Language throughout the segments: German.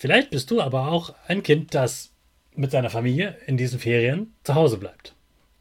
Vielleicht bist du aber auch ein Kind, das mit seiner Familie in diesen Ferien zu Hause bleibt.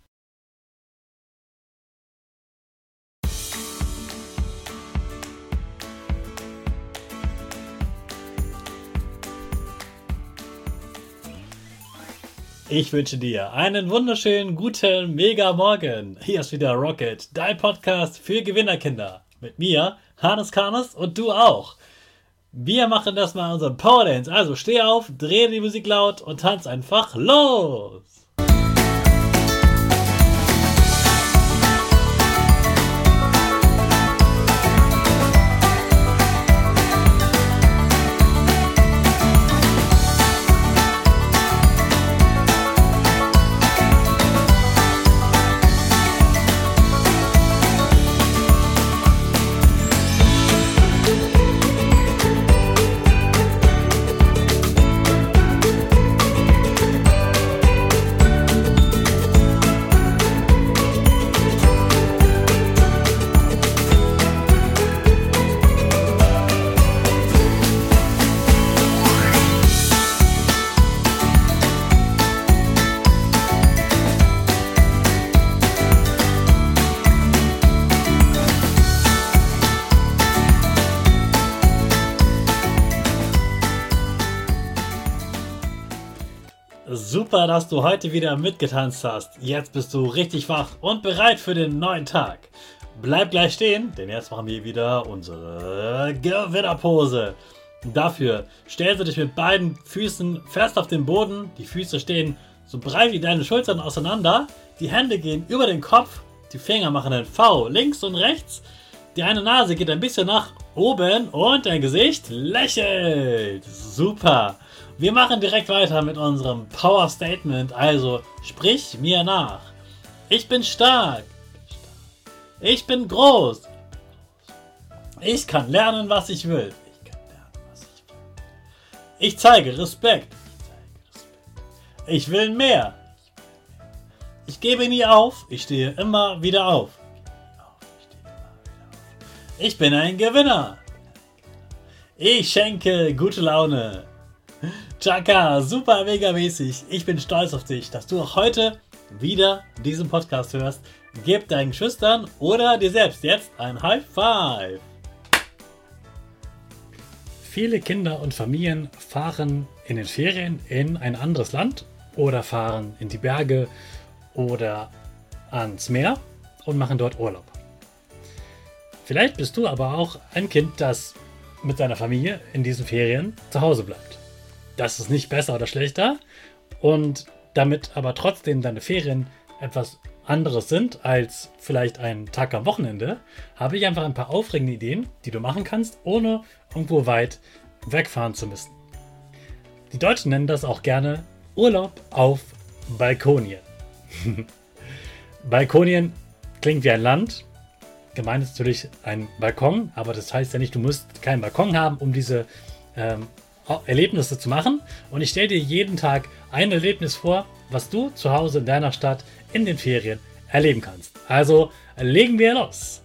Ich wünsche dir einen wunderschönen, guten, mega Morgen. Hier ist wieder Rocket, dein Podcast für Gewinnerkinder. Mit mir, Hannes Karnes, und du auch. Wir machen das mal unseren Power Dance. Also steh auf, dreh die Musik laut und tanz einfach los. Super, dass du heute wieder mitgetanzt hast. Jetzt bist du richtig wach und bereit für den neuen Tag. Bleib gleich stehen, denn jetzt machen wir wieder unsere Gewinnerpose. Dafür stellst du dich mit beiden Füßen fest auf den Boden. Die Füße stehen so breit wie deine Schultern auseinander. Die Hände gehen über den Kopf. Die Finger machen ein V links und rechts. Die eine Nase geht ein bisschen nach oben und dein Gesicht lächelt. Super. Wir machen direkt weiter mit unserem Power Statement, also sprich mir nach. Ich bin stark. Ich bin groß. Ich kann lernen, was ich will. Ich zeige Respekt. Ich will mehr. Ich gebe nie auf. Ich stehe immer wieder auf. Ich bin ein Gewinner. Ich schenke gute Laune. Chaka, super mega mäßig. Ich bin stolz auf dich, dass du auch heute wieder diesen Podcast hörst. Gib deinen Geschwistern oder dir selbst jetzt ein High Five. Viele Kinder und Familien fahren in den Ferien in ein anderes Land oder fahren in die Berge oder ans Meer und machen dort Urlaub. Vielleicht bist du aber auch ein Kind, das mit seiner Familie in diesen Ferien zu Hause bleibt. Das ist nicht besser oder schlechter, und damit aber trotzdem deine Ferien etwas anderes sind als vielleicht ein Tag am Wochenende, habe ich einfach ein paar aufregende Ideen, die du machen kannst, ohne irgendwo weit wegfahren zu müssen. Die Deutschen nennen das auch gerne Urlaub auf Balkonien. Balkonien klingt wie ein Land. Gemeint ist natürlich ein Balkon, aber das heißt ja nicht, du musst keinen Balkon haben, um diese Erlebnisse zu machen. Und ich stelle dir jeden Tag ein Erlebnis vor, was du zu Hause in deiner Stadt in den Ferien erleben kannst. Also legen wir los.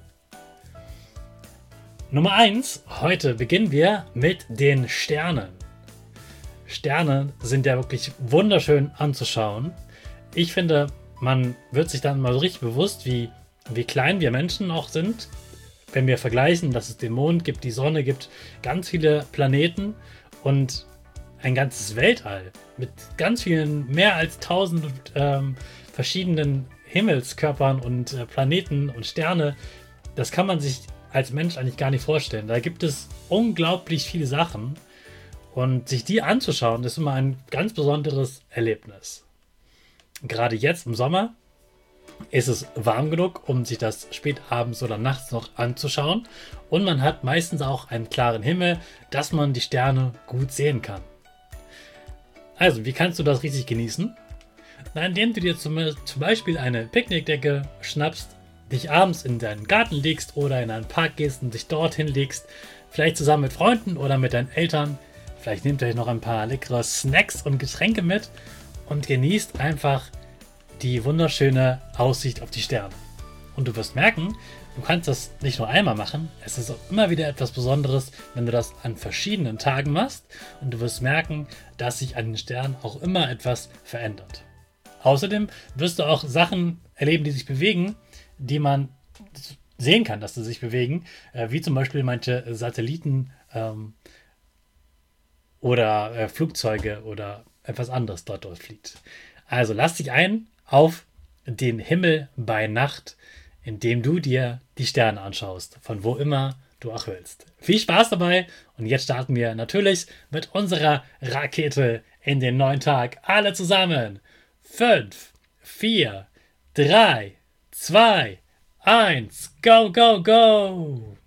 Nummer 1. Heute beginnen wir mit den Sternen. Sterne sind ja wirklich wunderschön anzuschauen. Ich finde, man wird sich dann mal so richtig bewusst, wie klein wir Menschen auch sind, wenn wir vergleichen, dass es den Mond gibt, die Sonne gibt, ganz viele Planeten und ein ganzes Weltall mit ganz vielen, mehr als 1000 verschiedenen Himmelskörpern und Planeten und Sterne. Das kann man sich als Mensch eigentlich gar nicht vorstellen. Da gibt es unglaublich viele Sachen, und sich die anzuschauen, ist immer ein ganz besonderes Erlebnis. Gerade jetzt im Sommer ist es warm genug, um sich das spät abends oder nachts noch anzuschauen, und man hat meistens auch einen klaren Himmel, dass man die Sterne gut sehen kann. Also, wie kannst du das richtig genießen? Na, indem du dir zum Beispiel eine Picknickdecke schnappst, dich abends in deinen Garten legst oder in einen Park gehst und dich dorthin legst, vielleicht zusammen mit Freunden oder mit deinen Eltern. Vielleicht nehmt euch noch ein paar leckere Snacks und Getränke mit und genießt einfach die wunderschöne Aussicht auf die Sterne. Und du wirst merken, du kannst das nicht nur einmal machen, es ist auch immer wieder etwas Besonderes, wenn du das an verschiedenen Tagen machst und du wirst merken, dass sich an den Sternen auch immer etwas verändert. Außerdem wirst du auch Sachen erleben, die sich bewegen, die man sehen kann, dass sie sich bewegen, wie zum Beispiel manche Satelliten oder Flugzeuge oder etwas anderes dort durchfliegt. Also lass dich ein auf den Himmel bei Nacht, indem du dir die Sterne anschaust, von wo immer du auch willst. Viel Spaß dabei und jetzt starten wir natürlich mit unserer Rakete in den neuen Tag. Alle zusammen. 5, 4, 3, 2, 1, go, go, go!